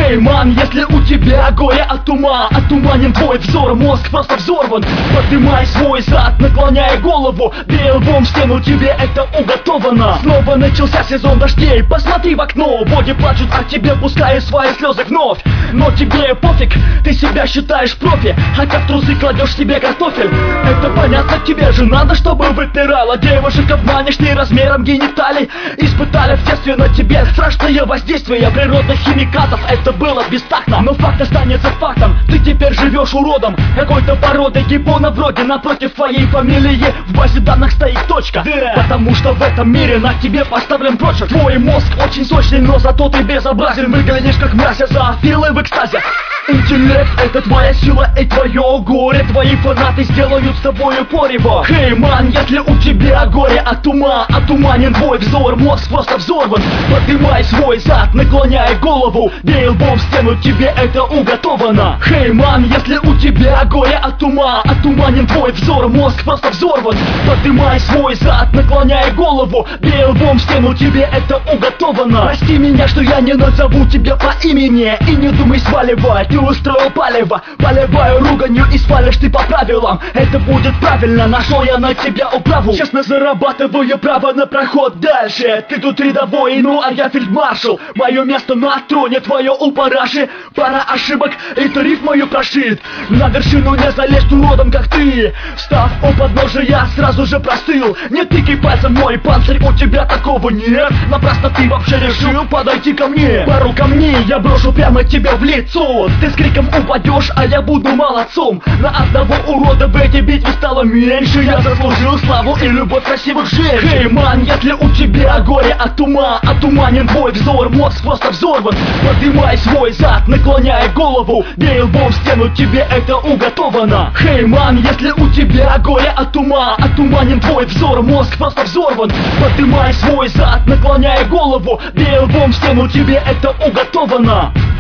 Хей, ман, если у тебя горе от ума, отуманен твой взор, мозг просто взорван. Поднимай свой зад, наклоняя голову, бей лбом в стену, тебе это уготовано. Снова начался сезон дождей, посмотри в окно, боги плачут о тебе, пуская свои слезы вновь. Но тебе пофиг, ты себя считаешь профи, хотя в трусы кладешь себе картофель. Это понятно, тебе же надо, чтобы выпирала. Девушек обманешь ты размером гениталий. Испытали в детстве на тебе страшное воздействие природных химикатов. Это было бестактно, но факт останется фактом. Ты теперь живешь уродом какой-то породы гиббона вроде. Напротив твоей фамилии в базе данных стоит точка, потому что в этом мире на тебе поставлен прочерк. Твой мозг очень сочный, но зато ты безобразен. Выглядишь как мразь, зоофилы в экстазе. Интеллект — это твоя сила и твое горе. Твои фанаты сделают с тобою порево. Хей, ман, если у тебя горе от ума, отуманен твой взор, мозг просто взорван. Поднимай свой зад, наклоняй голову, бей лбом в стену, тебе это уготовано. Хей, ман, если у тебя горе от ума, отуманен твой взор, мозг просто взорван. Поднимай свой зад, наклоняй голову, бей лбом в стену, тебе это уготовано. Прости меня, что я не назову тебя по имени, и не думай сваливать, не устроил палево. Поливаю руганью и свалишь ты по правилам. Это будет правильно, нашел я на тебя управу. Честно зарабатываю право на проход дальше. Ты тут рядовой, ну а я фельдмаршал. Мое место на троне, твое у параши. Пара ошибок, и тариф мою прошит. На вершину не залезть уродом, как ты. Встав у подножия, сразу же простыл. Не тыкай пальцем мой панцирь, у тебя такого нет. Напрасно ты вообще решил подойти ко мне. Пару камней я брошу прямо тебе в лицо. Ты с криком упадешь, а я буду молодцом. На одного урода в этой битве стало меньше. Я заслужил славу и любовь красивых женщин. Хей, ман, если у тебя горе от ума, отуманен твой взор, мозг просто взорван. Поднимай свой зад, наклоняй голову, бей лбом в стену, тебе это уготовано. Хей, ман, если у тебя горе от ума, отуманен твой взор, мозг просто взорван. Поднимай свой зад, наклоняй голову, бей лбом в стену, тебе это уготовано.